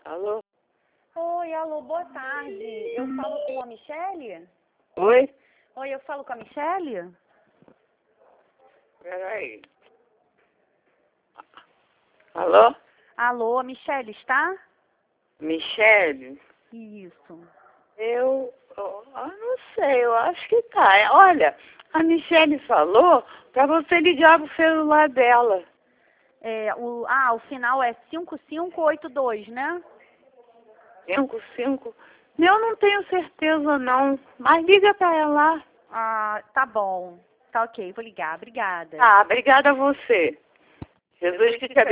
Alô? Oi, alô, boa tarde. Eu falo com a Michele? Oi? Oi, eu falo com a Michele? Peraí. Alô? Alô, a Michele está? Michele? Isso. Eu não sei, eu acho que tá. Olha, a Michele falou pra você ligar pro celular dela. O final é 5582, né? 55. Eu não tenho certeza não, mas liga pra ela. Ah, tá bom. Tá ok, vou ligar. Obrigada. Tá, obrigada a você. Jesus que te abençoe.